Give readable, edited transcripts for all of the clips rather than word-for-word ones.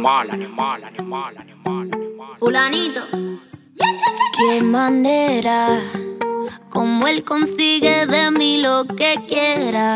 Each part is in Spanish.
Fulanito. Qué manera, como él consigue de mí lo que quiera.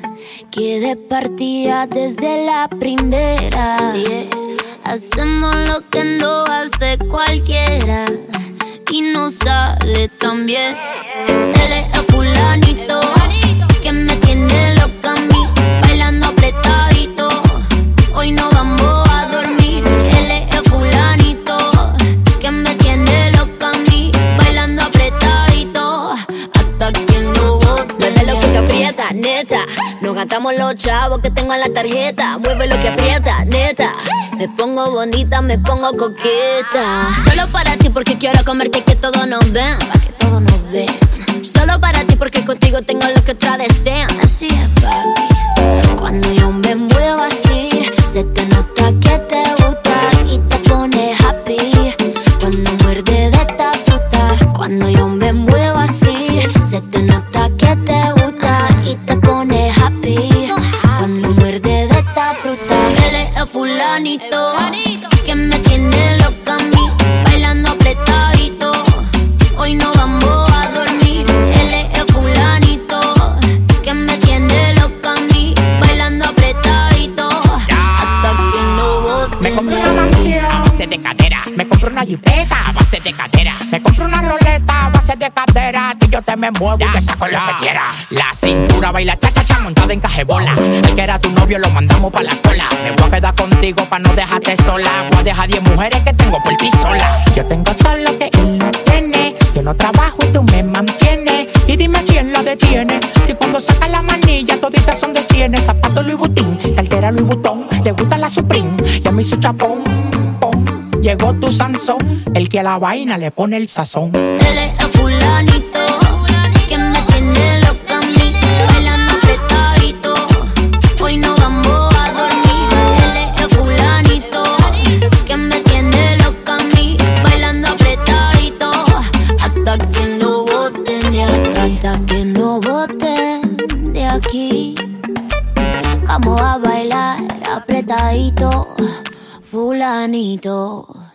Que de partida desde la primera. Así es. Hacemos lo que no hace cualquiera y no sale tan bien. Él es el fulanito que me tiene loca a mí, bailando apretadito. Hoy no vamos a dormir. Él es el fulanito que me tiene loca a mí, bailando apretadito hasta que lo bote. Mueve lo que aprieta, neta. Nos gastamos los chavos que tengo en la tarjeta. Mueve lo que aprieta, neta. Me pongo bonita, me pongo coqueta. Solo para ti porque quiero comerte y que todos nos ven. Pa' que todos nos vean. Solo para ti porque contigo tengo lo que otras desean. Así es, papi. Cuando yo me muevo así, se te nota que te gusta y te pone happy. Cuando muerde de esta fruta, cuando yo me muevo así, se te nota que te gusta y te pone happy. Cuando muerde de esta fruta, Él es el fulanito que me tiene loca a mí, bailando apretadito. Hoy no vamos a dormir. Él es el fulanito que me tiene loca a mí, bailando apretadito hasta que lo bote. Me compré una mansión a base de cadera. Me compré una jipeta a base de cadera. Me compré una roleta a base de cadera. Que yo te me muevo y te saco lo que quiera. La cintura baila cha-cha-cha montada en cajebola. El que era tu novio lo mandamos pa' la cola. Me voy a quedar contigo pa' no dejarte sola. Voy a dejar 10 mujeres que tengo por ti sola. Yo tengo todo lo que él no tiene. Yo no trabajo y tú me mantienes. Y dime quién la detiene. Si cuando saca la manilla toditas son de cienes. Zapato Louis Vuitton, cartera Louis Vuitton. Le gusta la Supreme y a mí su chapón. Llegó tu Sansón, el que a la vaina le pone el sazón. Él es el fulanito que me tiene loca a mí, bailando apretadito. Hoy no vamos a dormir. Él es el fulanito que me tiene loca a mí, bailando apretadito hasta que no boten de aquí. hasta que no boten de aquí. Vamos a bailar apretadito, fulanito.